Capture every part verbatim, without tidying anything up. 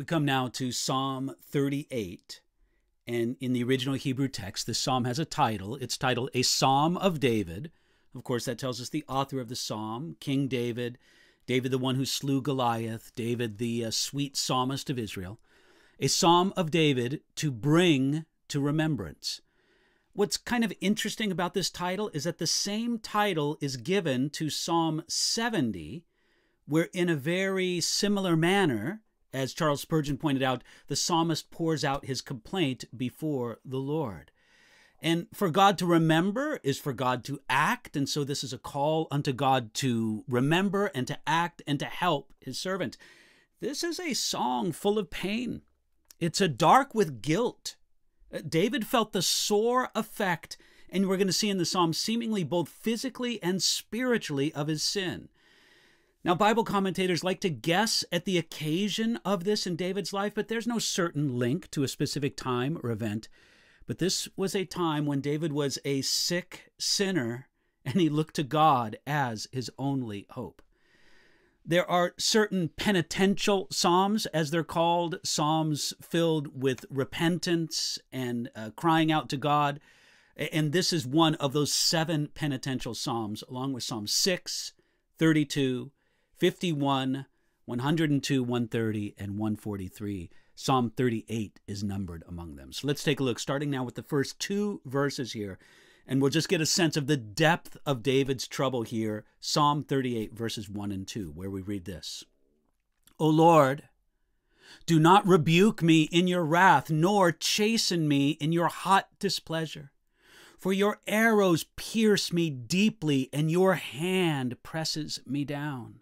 We come now to Psalm thirty-eight, and in the original Hebrew text, this psalm has a title. It's titled A Psalm of David. Of course, that tells us the author of the psalm, King David, David the one who slew Goliath, David the uh, sweet psalmist of Israel. A Psalm of David to bring to remembrance. What's kind of interesting about this title is that the same title is given to Psalm seventy, where in a very similar manner, as Charles Spurgeon pointed out, the psalmist pours out his complaint before the Lord. And for God to remember is for God to act, and so this is a call unto God to remember and to act and to help his servant. This is a song full of pain. It's a dark with guilt. David felt the sore effect, and we're going to see in the psalm, seemingly both physically and spiritually, of his sin. Now, Bible commentators like to guess at the occasion of this in David's life, but there's no certain link to a specific time or event. But this was a time when David was a sick sinner, and he looked to God as his only hope. There are certain penitential psalms, as they're called, psalms filled with repentance and uh, crying out to God. And this is one of those seven penitential psalms, along with Psalm six, thirty-two, fifty-one, one hundred two, one thirty, and one forty-three. Psalm thirty-eight is numbered among them. So let's take a look, starting now with the first two verses here, and we'll just get a sense of the depth of David's trouble here. Psalm thirty-eight, verses one and two, where we read this. O Lord, do not rebuke me in your wrath, nor chasten me in your hot displeasure. For your arrows pierce me deeply, and your hand presses me down.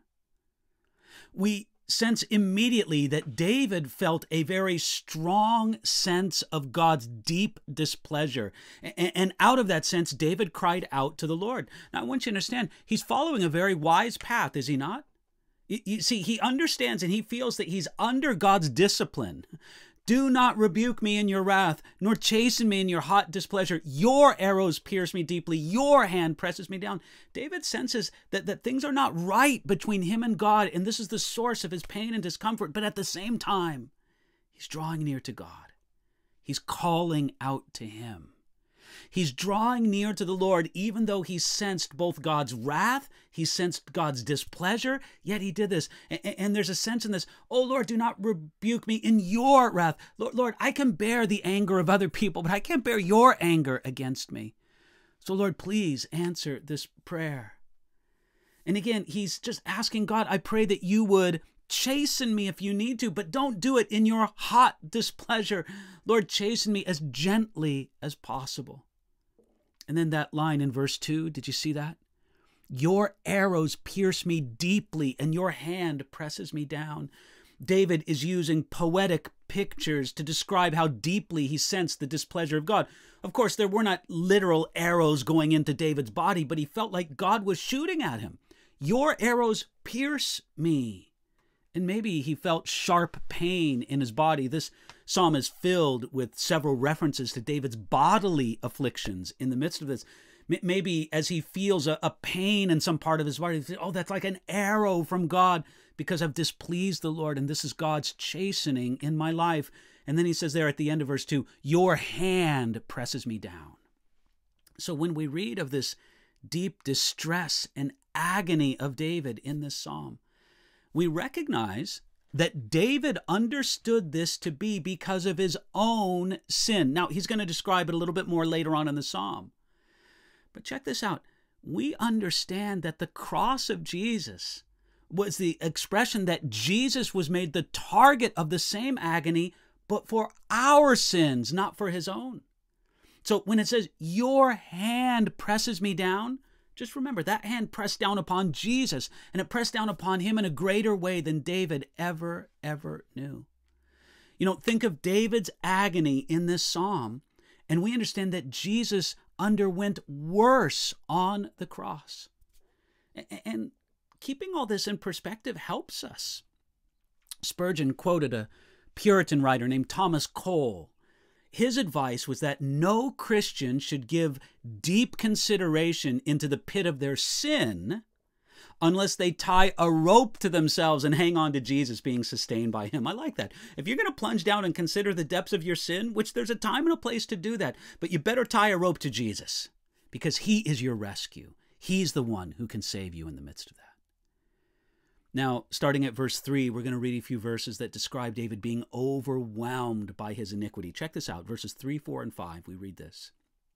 We sense immediately that David felt a very strong sense of God's deep displeasure. And out of that sense, David cried out to the Lord. Now, I want you to understand, he's following a very wise path, is he not? You see, he understands and he feels that he's under God's discipline. Do not rebuke me in your wrath, nor chasten me in your hot displeasure. Your arrows pierce me deeply. Your hand presses me down. David senses that, that things are not right between him and God, and this is the source of his pain and discomfort. But at the same time, he's drawing near to God. He's calling out to him. He's drawing near to the Lord, even though he sensed both God's wrath, he sensed God's displeasure, yet he did this. And, and there's a sense in this, oh Lord, do not rebuke me in your wrath. Lord, Lord, I can bear the anger of other people, but I can't bear your anger against me. So Lord, please answer this prayer. And again, he's just asking God, I pray that you would chasten me if you need to, but don't do it in your hot displeasure. Lord, chasten me as gently as possible. And then that line in verse two, did you see that? Your arrows pierce me deeply, and your hand presses me down. David is using poetic pictures to describe how deeply he sensed the displeasure of God. Of course, there were not literal arrows going into David's body, but he felt like God was shooting at him. Your arrows pierce me. And maybe he felt sharp pain in his body. This psalm is filled with several references to David's bodily afflictions in the midst of this. Maybe as he feels a, a pain in some part of his body, he says, oh, that's like an arrow from God because I've displeased the Lord, and this is God's chastening in my life. And then he says there at the end of verse two, your hand presses me down. So when we read of this deep distress and agony of David in this psalm, we recognize that David understood this to be because of his own sin. Now, he's going to describe it a little bit more later on in the psalm. But check this out. We understand that the cross of Jesus was the expression that Jesus was made the target of the same agony, but for our sins, not for his own. So when it says, your hand presses me down, just remember, that hand pressed down upon Jesus, and it pressed down upon him in a greater way than David ever, ever knew. You know, think of David's agony in this psalm, and we understand that Jesus underwent worse on the cross. And keeping all this in perspective helps us. Spurgeon quoted a Puritan writer named Thomas Cole. His advice was that no Christian should give deep consideration into the pit of their sin unless they tie a rope to themselves and hang on to Jesus, being sustained by him. I like that. If you're going to plunge down and consider the depths of your sin, which there's a time and a place to do that, but you better tie a rope to Jesus, because he is your rescue. He's the one who can save you in the midst of that. Now, starting at verse three, we're going to read a few verses that describe David being overwhelmed by his iniquity. Check this out, verses three, four, and five. We read this.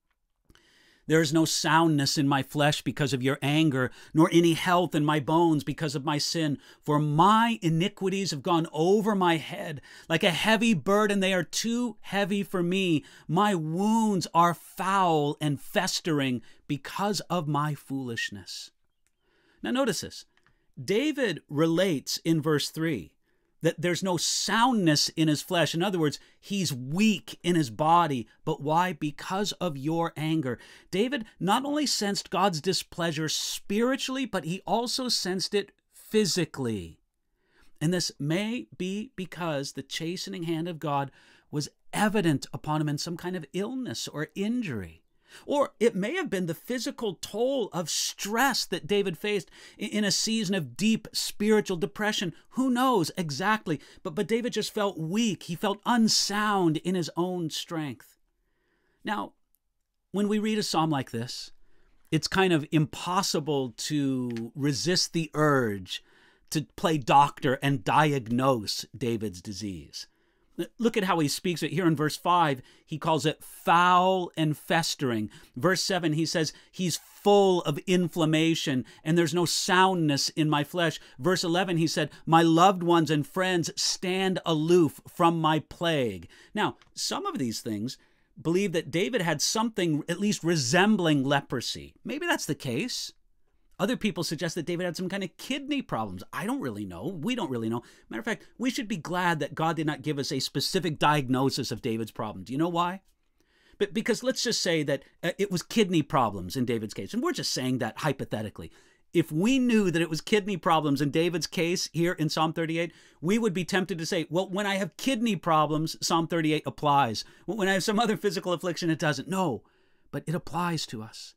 There is no soundness in my flesh because of your anger, nor any health in my bones because of my sin. For my iniquities have gone over my head. Like a heavy burden, they are too heavy for me. My wounds are foul and festering because of my foolishness. Now notice this. David relates in verse three that there's no soundness in his flesh. In other words, he's weak in his body. But why? Because of your anger. David not only sensed God's displeasure spiritually, but he also sensed it physically. And this may be because the chastening hand of God was evident upon him in some kind of illness or injury. Or it may have been the physical toll of stress that David faced in a season of deep spiritual depression. Who knows exactly? But, but David just felt weak. He felt unsound in his own strength. Now, when we read a psalm like this, it's kind of impossible to resist the urge to play doctor and diagnose David's disease. Look at how he speaks it here in verse five. He calls it foul and festering. Verse seven, he says he's full of inflammation and there's no soundness in my flesh. Verse eleven, he said, my loved ones and friends stand aloof from my plague. Now, some of these things believe that David had something at least resembling leprosy. Maybe that's the case. Other people suggest that David had some kind of kidney problems. I don't really know. We don't really know. Matter of fact, we should be glad that God did not give us a specific diagnosis of David's problem. Do you know why? But because let's just say that uh, it was kidney problems in David's case. And we're just saying that hypothetically. If we knew that it was kidney problems in David's case here in Psalm thirty-eight, we would be tempted to say, well, when I have kidney problems, Psalm thirty-eight applies. When I have some other physical affliction, it doesn't. No, but it applies to us.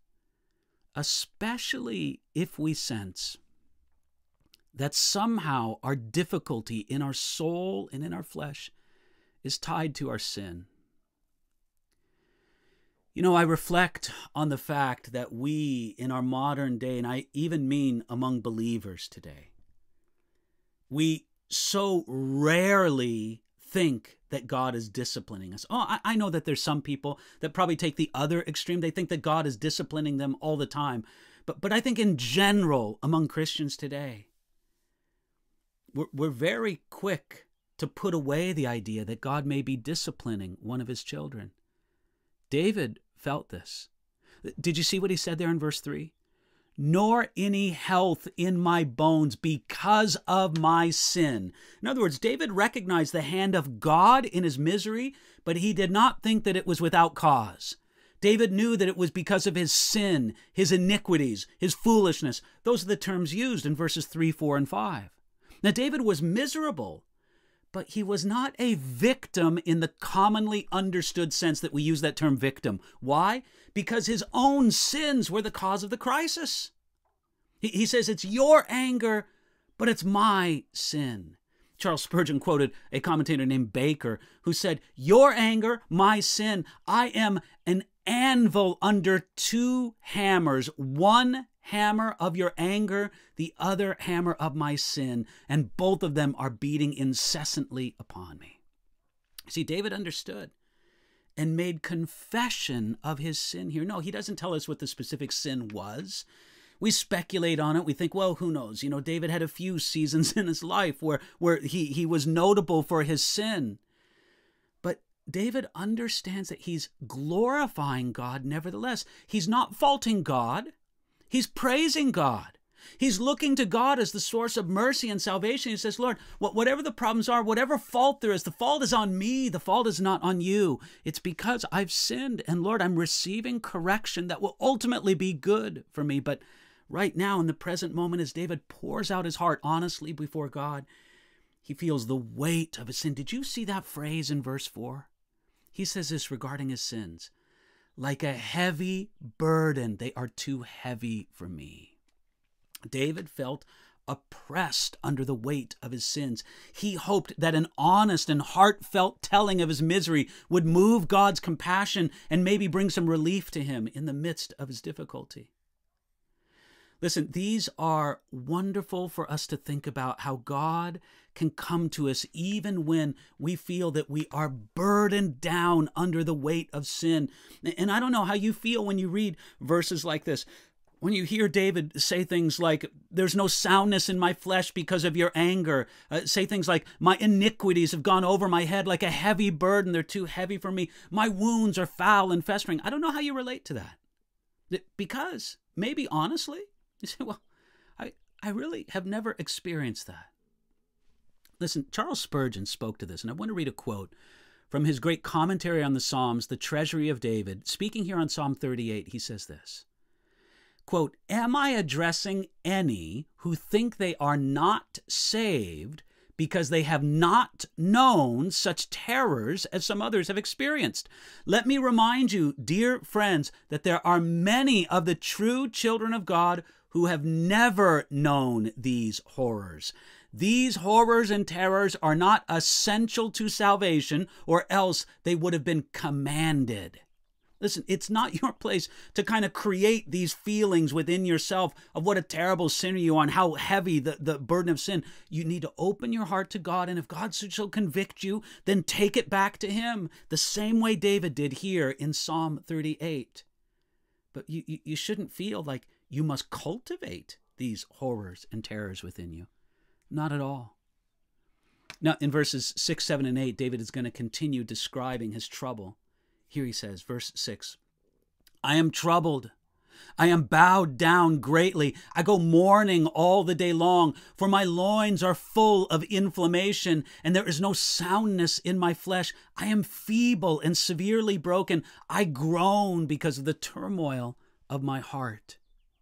Especially if we sense that somehow our difficulty in our soul and in our flesh is tied to our sin. You know, I reflect on the fact that we in our modern day, and I even mean among believers today, we so rarely think that God is disciplining us. Oh, I, I know that there's some people that probably take the other extreme. They think that God is disciplining them all the time. But, but I think in general, among Christians today, we're, we're very quick to put away the idea that God may be disciplining one of his children. David felt this. Did you see what he said there in verse three? Nor any health in my bones because of my sin. In other words, David recognized the hand of God in his misery, but he did not think that it was without cause. David knew that it was because of his sin, his iniquities, his foolishness. Those are the terms used in verses three, four, and five. Now, David was miserable, but he was not a victim in the commonly understood sense that we use that term victim. Why? Because his own sins were the cause of the crisis. He, he says, it's your anger, but it's my sin. Charles Spurgeon quoted a commentator named Baker who said, your anger, my sin. I am an anvil under two hammers, one hammer of your anger, the other hammer of my sin, and both of them are beating incessantly upon me. See, David understood and made confession of his sin here. No, he doesn't tell us what the specific sin was. We speculate on it. We think, well, who knows? You know, David had a few seasons in his life where, where he, he was notable for his sin. But David understands that he's glorifying God nevertheless. He's not faulting God. He's praising God. He's looking to God as the source of mercy and salvation. He says, Lord, whatever the problems are, whatever fault there is, the fault is on me. The fault is not on you. It's because I've sinned. And Lord, I'm receiving correction that will ultimately be good for me. But right now, in the present moment, as David pours out his heart honestly before God, he feels the weight of his sin. Did you see that phrase in verse four? He says this regarding his sins. Like a heavy burden, they are too heavy for me. David felt oppressed under the weight of his sins. He hoped that an honest and heartfelt telling of his misery would move God's compassion and maybe bring some relief to him in the midst of his difficulty. Listen, these are wonderful for us to think about how God can come to us even when we feel that we are burdened down under the weight of sin. And I don't know how you feel when you read verses like this. When you hear David say things like, there's no soundness in my flesh because of your anger, uh, say things like, my iniquities have gone over my head like a heavy burden. They're too heavy for me. My wounds are foul and festering. I don't know how you relate to that. Because maybe honestly, you say, well, I, I really have never experienced that. Listen, Charles Spurgeon spoke to this, and I want to read a quote from his great commentary on the Psalms, The Treasury of David. Speaking here on Psalm thirty-eight, he says this, quote, am I addressing any who think they are not saved because they have not known such terrors as some others have experienced? Let me remind you, dear friends, that there are many of the true children of God who have never known these horrors. These horrors and terrors are not essential to salvation, or else they would have been commanded. Listen, it's not your place to kind of create these feelings within yourself of what a terrible sinner you are and how heavy the, the burden of sin. You need to open your heart to God, and if God shall convict you, then take it back to him, the same way David did here in Psalm thirty-eight. But you, you, you shouldn't feel like you must cultivate these horrors and terrors within you. Not at all. Now, in verses six, seven, and eight, David is going to continue describing his trouble. Here he says, verse six, I am troubled. I am bowed down greatly. I go mourning all the day long, for my loins are full of inflammation, and there is no soundness in my flesh. I am feeble and severely broken. I groan because of the turmoil of my heart.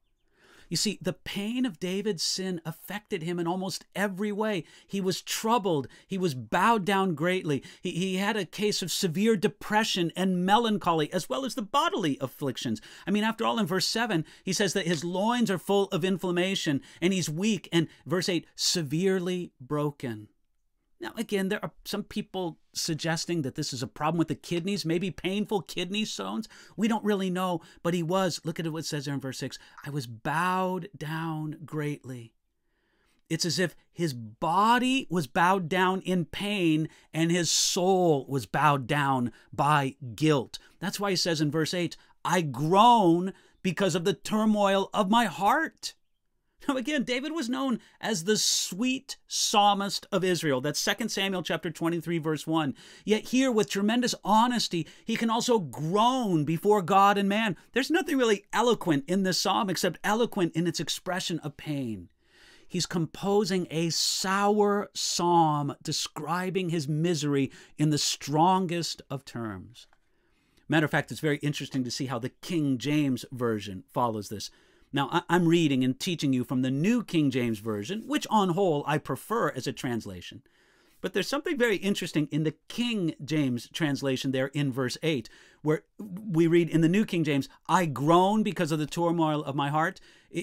You see, the pain of David's sin affected him in almost every way. He was troubled. He was bowed down greatly. He, he had a case of severe depression and melancholy, as well as the bodily afflictions. I mean, after all, in verse seven, he says that his loins are full of inflammation, and he's weak. And verse eight, severely broken. Now, again, there are some people suggesting that this is a problem with the kidneys, maybe painful kidney stones. We don't really know, but he was, look at what it says there in verse six, I was bowed down greatly. It's as if his body was bowed down in pain and his soul was bowed down by guilt. That's why he says in verse eight, I groan because of the turmoil of my heart. Now again, David was known as the sweet psalmist of Israel. That's Second Samuel chapter twenty-three, verse one. Yet here, with tremendous honesty, he can also groan before God and man. There's nothing really eloquent in this psalm except eloquent in its expression of pain. He's composing a sour psalm describing his misery in the strongest of terms. Matter of fact, it's very interesting to see how the King James Version follows this. Now, I'm reading and teaching you from the New King James Version, which on whole I prefer as a translation. But there's something very interesting in the King James translation there in verse eight, where we read in the New King James, I groan because of the turmoil of my heart.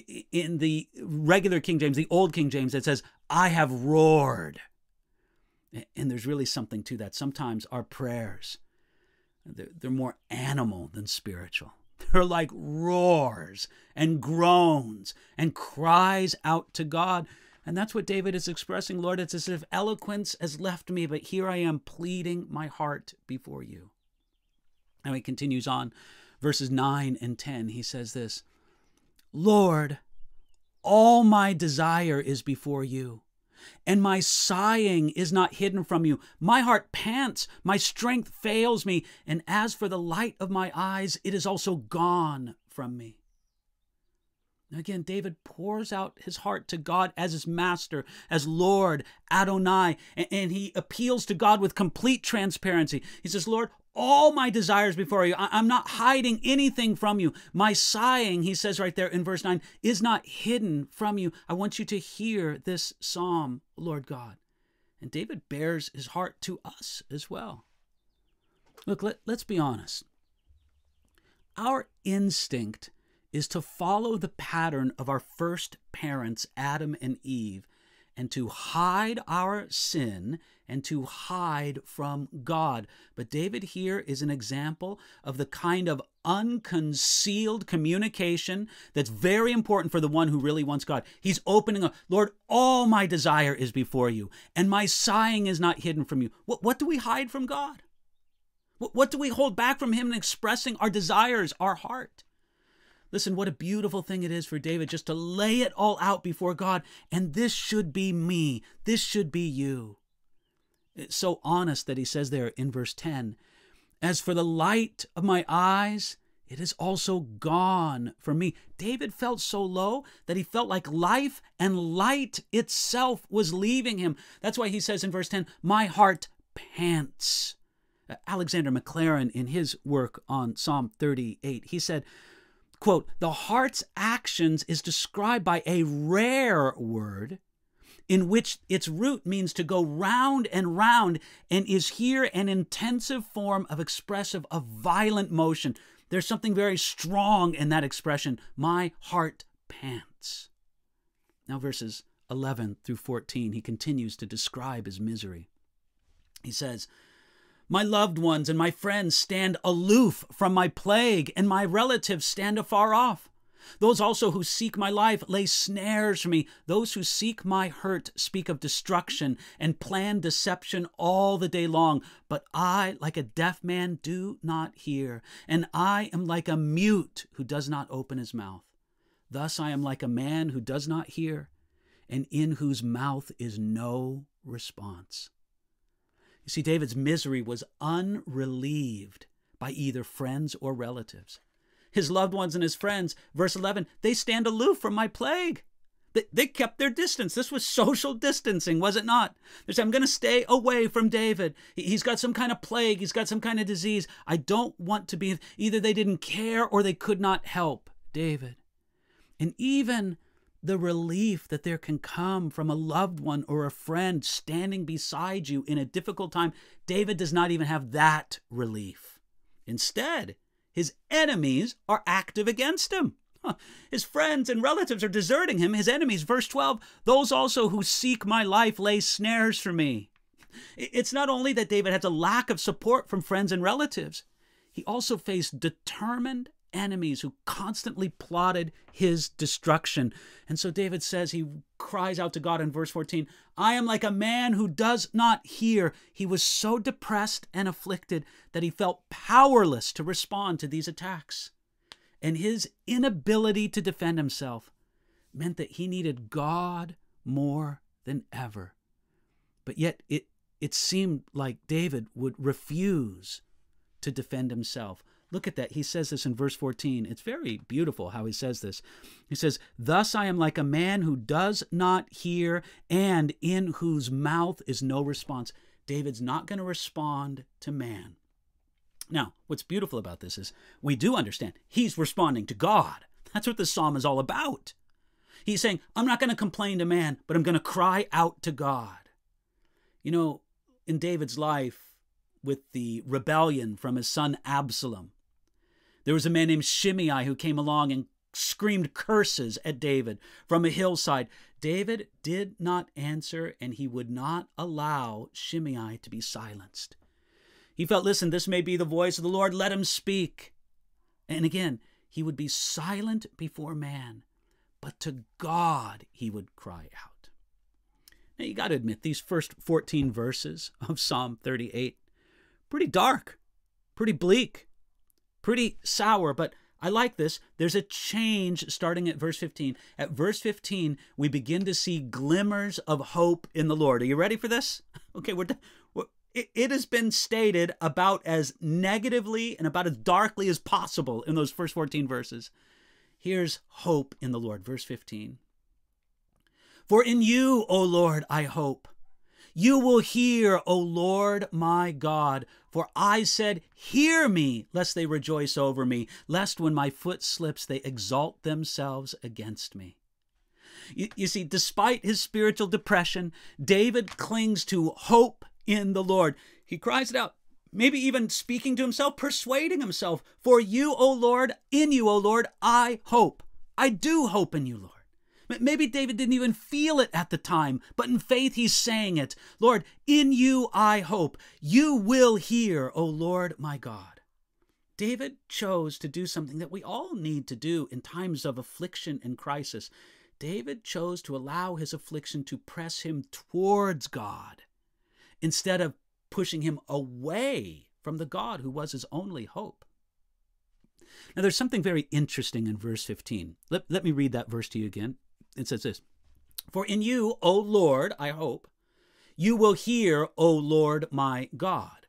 In the regular King James, the Old King James, it says, I have roared. And there's really something to that. Sometimes our prayers, they're more animal than spiritual. They're like roars and groans and cries out to God. And that's what David is expressing. Lord, it's as if eloquence has left me, but here I am pleading my heart before you. Now he continues on, verses nine and ten. He says this, Lord, all my desire is before you, and my sighing is not hidden from you. My heart pants, my strength fails me, and as for the light of my eyes, it is also gone from me. Again, David pours out his heart to God as his master, as Lord, Adonai, and he appeals to God with complete transparency. He says, Lord, all my desires before you. I'm not hiding anything from you. My sighing, he says right there in verse nine, is not hidden from you. I want you to hear this psalm, Lord God. And David bears his heart to us as well. Look, let, let's be honest. Our instinct is to follow the pattern of our first parents, Adam and Eve, and to hide our sin and to hide from God. But David here is an example of the kind of unconcealed communication that's very important for the one who really wants God. He's opening up, Lord, all my desire is before you, and my sighing is not hidden from you. What, what do we hide from God? What, what do we hold back from him in expressing our desires, our heart? Listen, what a beautiful thing it is for David just to lay it all out before God. And this should be me. This should be you. It's so honest that he says there in verse ten, as for the light of my eyes, it is also gone from me. David felt so low that he felt like life and light itself was leaving him. That's why he says in verse ten, my heart pants. Alexander Maclaren, in his work on Psalm thirty-eight, he said, quote, the heart's actions is described by a rare word in which its root means to go round and round and is here an intensive form of expressive of violent motion. There's something very strong in that expression. My heart pants. Now verses eleven through fourteen, he continues to describe his misery. He says, my loved ones and my friends stand aloof from my plague, and my relatives stand afar off. Those also who seek my life lay snares for me. Those who seek my hurt speak of destruction and plan deception all the day long. But I, like a deaf man, do not hear, and I am like a mute who does not open his mouth. Thus I am like a man who does not hear, and in whose mouth is no response. You see, David's misery was unrelieved by either friends or relatives. His loved ones and his friends, verse eleven, they stand aloof from my plague. They, they kept their distance. This was social distancing, was it not? They said, I'm going to stay away from David. He's got some kind of plague. He's got some kind of disease. I don't want to be. Either they didn't care or they could not help David. And even the relief that there can come from a loved one or a friend standing beside you in a difficult time, David does not even have that relief. Instead, his enemies are active against him. His friends and relatives are deserting him. His enemies, verse twelve, those also who seek my life lay snares for me. It's not only that David has a lack of support from friends and relatives, he also faced determined enemies who constantly plotted his destruction. And so David says, he cries out to God in verse fourteen, I am like a man who does not hear. He was so depressed and afflicted that he felt powerless to respond to these attacks. And his inability to defend himself meant that he needed God more than ever. But yet it, it seemed like David would refuse to defend himself. Look at that. He says this in verse fourteen. It's very beautiful how he says this. He says, thus I am like a man who does not hear and in whose mouth is no response. David's not going to respond to man. Now, what's beautiful about this is we do understand he's responding to God. That's what this psalm is all about. He's saying, I'm not going to complain to man, but I'm going to cry out to God. You know, in David's life, with the rebellion from his son Absalom, there was a man named Shimei who came along and screamed curses at David from a hillside. David did not answer, and he would not allow Shimei to be silenced. He felt, listen, this may be the voice of the Lord. Let him speak. And again, he would be silent before man, but to God he would cry out. Now, you got to admit, these first fourteen verses of Psalm thirty-eight, pretty dark, pretty bleak, pretty sour, but I like this. There's a change starting at verse fifteen. At verse fifteen, we begin to see glimmers of hope in the Lord. Are you ready for this? Okay, we're, we're it, it has been stated about as negatively and about as darkly as possible in those first fourteen verses. Here's hope in the Lord. Verse fifteen. For in you, O Lord, I hope. You will hear, O Lord my God, for I said, hear me, lest they rejoice over me, lest when my foot slips, they exalt themselves against me. You, you see, despite his spiritual depression, David clings to hope in the Lord. He cries it out. maybe even speaking to himself, persuading himself. For you, O Lord, in you, O Lord, I hope. I do hope in you, Lord. Maybe David didn't even feel it at the time, but in faith he's saying it. Lord, in you I hope. You will hear, O Lord my God. David chose to do something that we all need to do in times of affliction and crisis. David chose to allow his affliction to press him towards God instead of pushing him away from the God who was his only hope. Now, there's something very interesting in verse fifteen. Let, let me read that verse to you again. It says this, for in you, O Lord, I hope, you will hear, O Lord my God.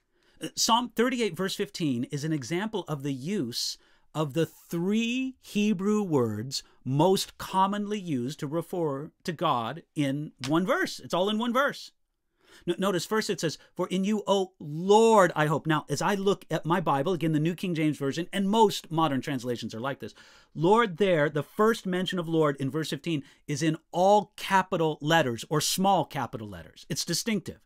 Psalm thirty-eight, verse fifteen, is an example of the use of the three Hebrew words most commonly used to refer to God in one verse. It's all in one verse. Notice first it says, for in you, O Lord, I hope. Now, as I look at my Bible, again, the New King James Version, and most modern translations are like this. Lord there, the first mention of Lord in verse fifteen is in all capital letters or small capital letters. It's distinctive.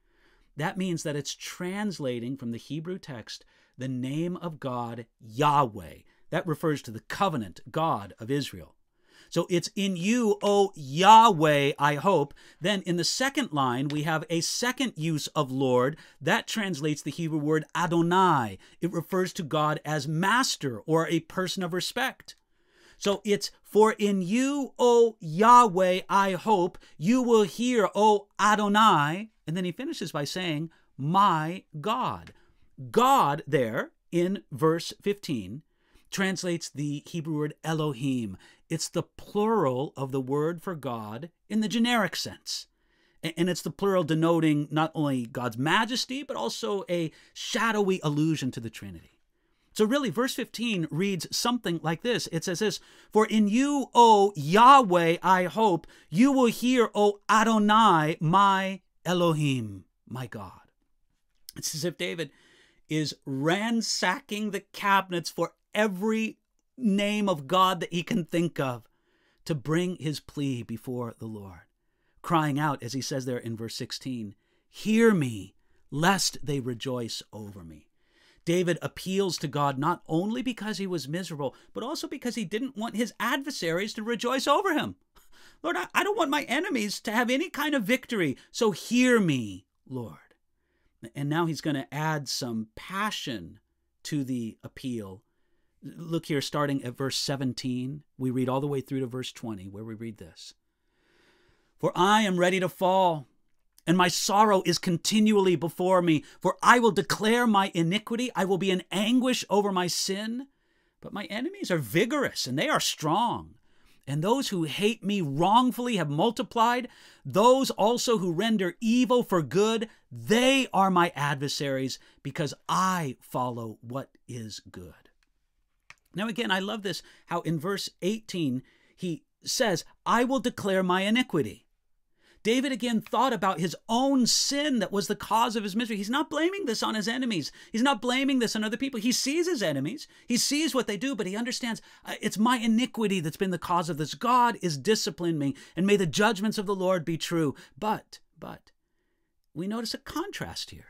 That means that it's translating from the Hebrew text the name of God, Yahweh. That refers to the covenant God of Israel. So it's in you, O Yahweh, I hope. Then in the second line, we have a second use of Lord. That translates the Hebrew word Adonai. It refers to God as master or a person of respect. So it's, for in you, O Yahweh, I hope, you will hear, O Adonai. And then he finishes by saying, my God. God there in verse fifteen translates the Hebrew word Elohim. It's the plural of the word for God in the generic sense. And it's the plural denoting not only God's majesty, but also a shadowy allusion to the Trinity. So really, verse fifteen reads something like this. It says this, for in you, O Yahweh, I hope, you will hear, O Adonai, my Elohim, my God. It's as if David is ransacking the cabinets for every name of God that he can think of to bring his plea before the Lord, crying out, as he says there in verse sixteen, hear me, lest they rejoice over me. David appeals to God not only because he was miserable, but also because he didn't want his adversaries to rejoice over him. Lord, I don't want my enemies to have any kind of victory, so hear me, Lord. And now he's going to add some passion to the appeal. Look here, starting at verse seventeen. We read all the way through to verse twenty, where we read this. For I am ready to fall, and my sorrow is continually before me. For I will declare my iniquity. I will be in anguish over my sin. But my enemies are vigorous, and they are strong. And those who hate me wrongfully have multiplied. Those also who render evil for good, they are my adversaries, because I follow what is good. Now again, I love this, how in verse eighteen, he says, I will declare my iniquity. David again thought about his own sin that was the cause of his misery. He's not blaming this on his enemies. He's not blaming this on other people. He sees his enemies. He sees what they do, but he understands uh, it's my iniquity that's been the cause of this. God is disciplining me, and may the judgments of the Lord be true. But, but, we notice a contrast here.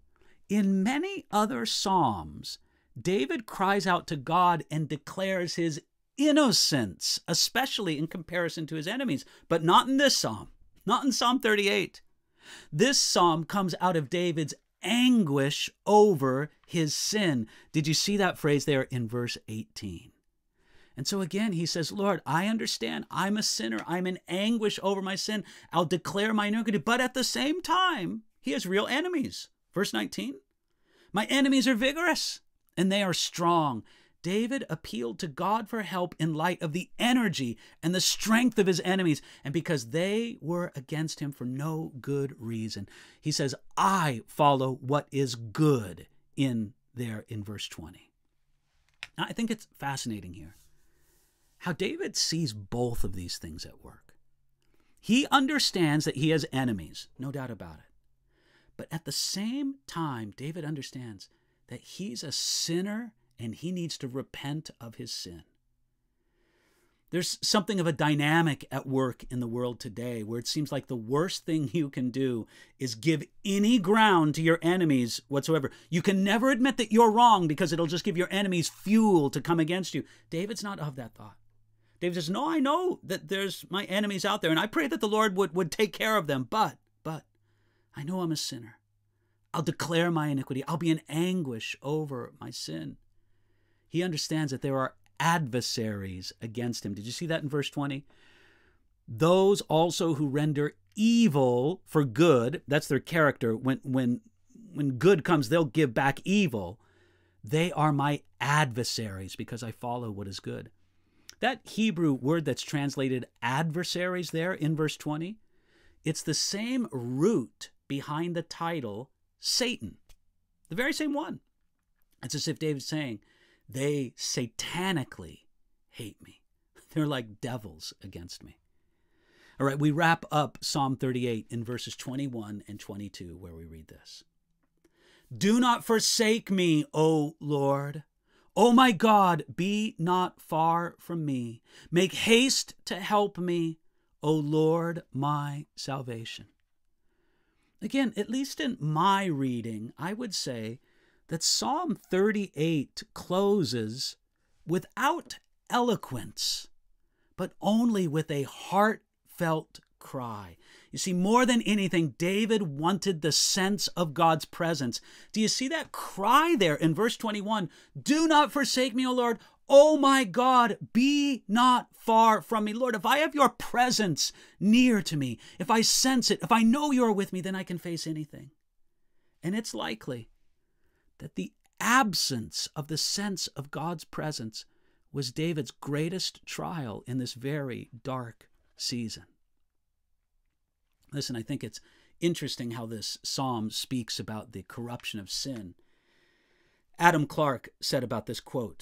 In many other Psalms, David cries out to God and declares his innocence, especially in comparison to his enemies, but not in this Psalm. Not in Psalm thirty-eight. This psalm comes out of David's anguish over his sin. Did you see that phrase there in verse eighteen? And so again, he says, Lord, I understand I'm a sinner. I'm in anguish over my sin. I'll declare my iniquity. But at the same time, he has real enemies. Verse nineteen, my enemies are vigorous and they are strong. David appealed to God for help in light of the energy and the strength of his enemies, and because they were against him for no good reason. He says, I follow what is good in there in verse twenty. Now, I think it's fascinating here how David sees both of these things at work. He understands that he has enemies, no doubt about it. But at the same time, David understands that he's a sinner and he needs to repent of his sin. There's something of a dynamic at work in the world today where it seems like the worst thing you can do is give any ground to your enemies whatsoever. You can never admit that you're wrong because it'll just give your enemies fuel to come against you. David's not of that thought. David says, no, I know that there's my enemies out there, and I pray that the Lord would, would take care of them, but, but, I know I'm a sinner. I'll declare my iniquity. I'll be in anguish over my sin. He understands that there are adversaries against him. Did you see that in verse twenty? Those also who render evil for good, that's their character. When, when, when good comes, they'll give back evil. They are my adversaries because I follow what is good. That Hebrew word that's translated adversaries there in verse twenty, it's the same root behind the title Satan, the very same one. It's as if David's saying, they satanically hate me. They're like devils against me. All right, we wrap up Psalm thirty-eight in verses twenty-one and twenty-two, where we read this. Do not forsake me, O Lord. O my God, be not far from me. Make haste to help me, O Lord, my salvation. Again, at least in my reading, I would say that Psalm thirty-eight closes without eloquence, but only with a heartfelt cry. You see, more than anything, David wanted the sense of God's presence. Do you see that cry there in verse twenty-one? Do not forsake me, O Lord. Oh my God, be not far from me. Lord, if I have your presence near to me, if I sense it, if I know you're with me, then I can face anything. And it's likely that the absence of the sense of God's presence was David's greatest trial in this very dark season. Listen, I think it's interesting how this psalm speaks about the corruption of sin. Adam Clarke said about this quote,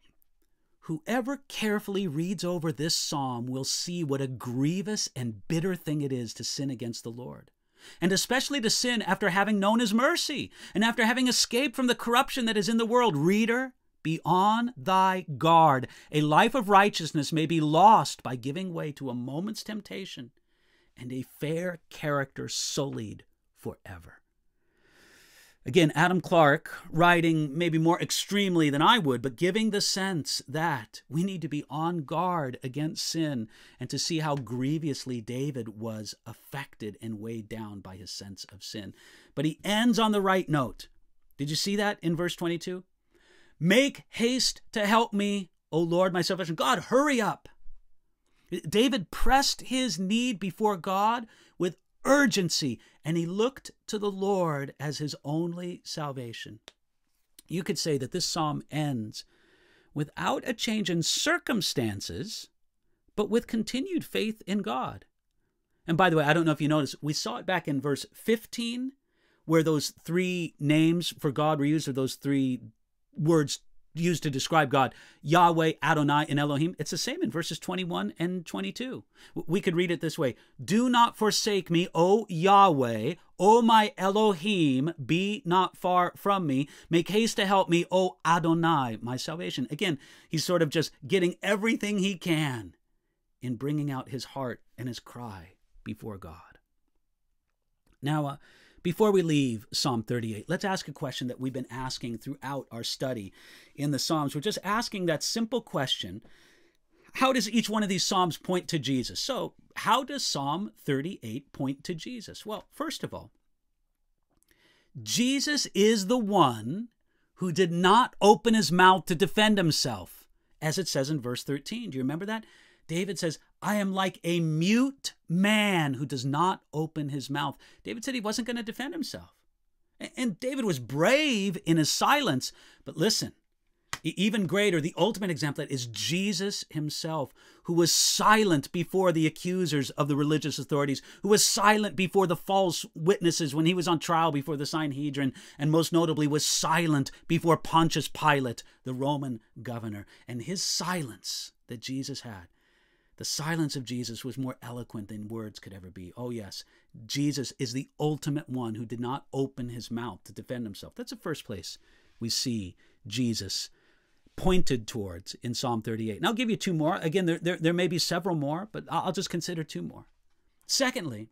"Whoever carefully reads over this psalm will see what a grievous and bitter thing it is to sin against the Lord, and especially to sin after having known his mercy and after having escaped from the corruption that is in the world. Reader, be on thy guard. A life of righteousness may be lost by giving way to a moment's temptation, and a fair character sullied forever." Again, Adam Clarke, writing maybe more extremely than I would, but giving the sense that we need to be on guard against sin and to see how grievously David was affected and weighed down by his sense of sin. But he ends on the right note. Did you see that in verse twenty-two? Make haste to help me, O Lord, my salvation. God, hurry up. David pressed his need before God with urgency, and he looked to the Lord as his only salvation. You could say that this psalm ends without a change in circumstances, but with continued faith in God. And by the way, I don't know if you noticed, we saw it back in verse fifteen, where those three names for God were used, or those three words used to describe God, Yahweh, Adonai, and Elohim. It's the same in verses twenty-one and twenty-two. We could read it this way. Do not forsake me, O Yahweh, O my Elohim, be not far from me. Make haste to help me, O Adonai, my salvation. Again, he's sort of just getting everything he can in bringing out his heart and his cry before God. Now, uh, before we leave Psalm thirty-eight, let's ask a question that we've been asking throughout our study in the Psalms. We're just asking that simple question: how does each one of these Psalms point to Jesus? So, how does Psalm thirty-eight point to Jesus? Well, first of all, Jesus is the one who did not open his mouth to defend himself, as it says in verse thirteen. Do you remember that? David says, I am like a mute man who does not open his mouth. David said he wasn't going to defend himself. And David was brave in his silence. But listen, even greater, the ultimate example is Jesus himself, who was silent before the accusers of the religious authorities, who was silent before the false witnesses when he was on trial before the Sanhedrin, and most notably was silent before Pontius Pilate, the Roman governor. And his silence that Jesus had, the silence of Jesus was more eloquent than words could ever be. Oh yes, Jesus is the ultimate one who did not open his mouth to defend himself. That's the first place we see Jesus pointed towards in Psalm thirty-eight. And I'll give you two more. Again, there, there, there may be several more, but I'll just consider two more. Secondly,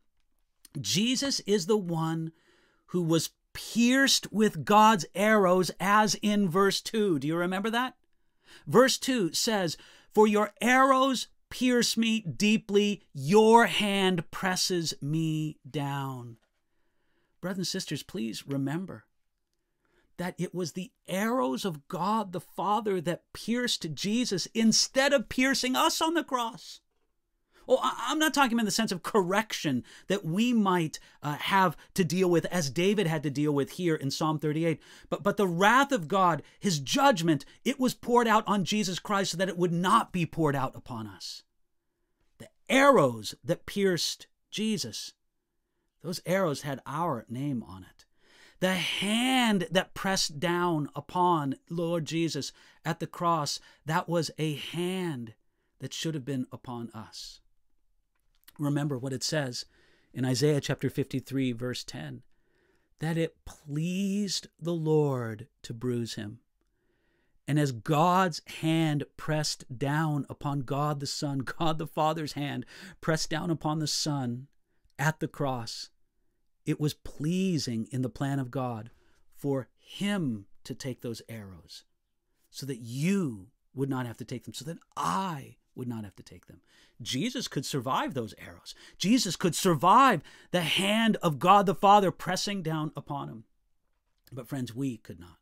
Jesus is the one who was pierced with God's arrows, as in verse two. Do you remember that? Verse two says, "For your arrows pierce me deeply, your hand presses me down." Brothers and sisters, please remember that it was the arrows of God the Father that pierced Jesus instead of piercing us on the cross. Oh, I'm not talking in the sense of correction that we might uh, have to deal with, as David had to deal with here in Psalm thirty-eight. But, but the wrath of God, his judgment, it was poured out on Jesus Christ so that it would not be poured out upon us. The arrows that pierced Jesus, those arrows had our name on it. The hand that pressed down upon Lord Jesus at the cross, that was a hand that should have been upon us. Remember what it says in Isaiah chapter fifty-three, verse ten, that it pleased the Lord to bruise him. And as God's hand pressed down upon God the Son, God the Father's hand pressed down upon the Son at the cross, it was pleasing in the plan of God for him to take those arrows so that you would not have to take them, so that I would not have to take them. Jesus could survive those arrows. Jesus could survive the hand of God the Father pressing down upon him. But friends, we could not.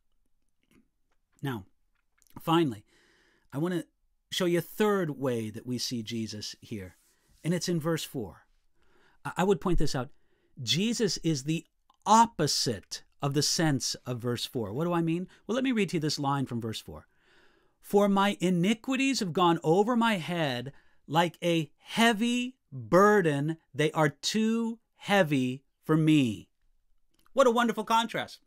Now, finally, I want to show you a third way that we see Jesus here, and it's in verse four. I would point this out. Jesus is the opposite of the sense of verse four. What do I mean? Well, let me read to you this line from verse four. "For my iniquities have gone over my head like a heavy burden. They are too heavy for me." What a wonderful contrast.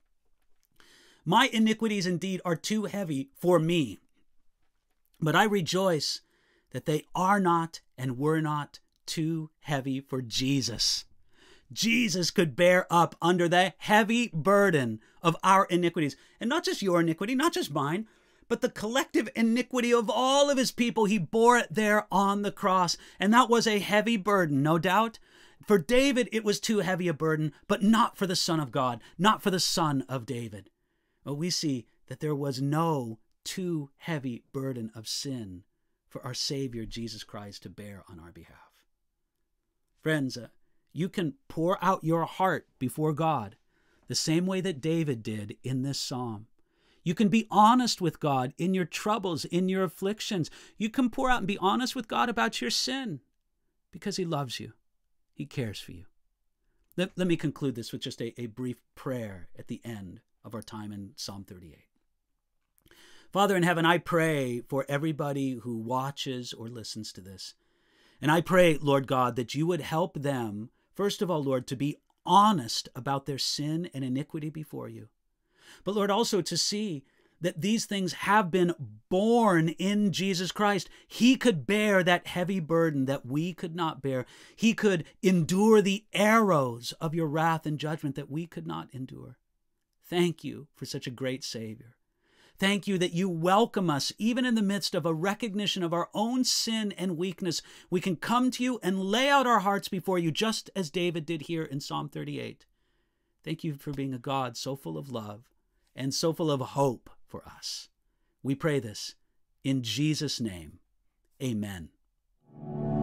My iniquities indeed are too heavy for me, but I rejoice that they are not and were not too heavy for Jesus. Jesus could bear up under the heavy burden of our iniquities. And not just your iniquity, not just mine, but the collective iniquity of all of his people. He bore it there on the cross. And that was a heavy burden, no doubt. For David, it was too heavy a burden, but not for the Son of God, not for the Son of David. Well, we see that there was no too heavy burden of sin for our Savior, Jesus Christ, to bear on our behalf. Friends, uh, you can pour out your heart before God the same way that David did in this psalm. You can be honest with God in your troubles, in your afflictions. You can pour out and be honest with God about your sin because he loves you. He cares for you. Let, let me conclude this with just a, a brief prayer at the end of our time in Psalm thirty-eight. Father in heaven, I pray for everybody who watches or listens to this. And I pray, Lord God, that you would help them, first of all, Lord, to be honest about their sin and iniquity before you. But Lord, also to see that these things have been borne in Jesus Christ. He could bear that heavy burden that we could not bear. He could endure the arrows of your wrath and judgment that we could not endure. Thank you for such a great Savior. Thank you that you welcome us even in the midst of a recognition of our own sin and weakness. We can come to you and lay out our hearts before you just as David did here in Psalm thirty-eight. Thank you for being a God so full of love and so full of hope for us. We pray this in Jesus' name. Amen.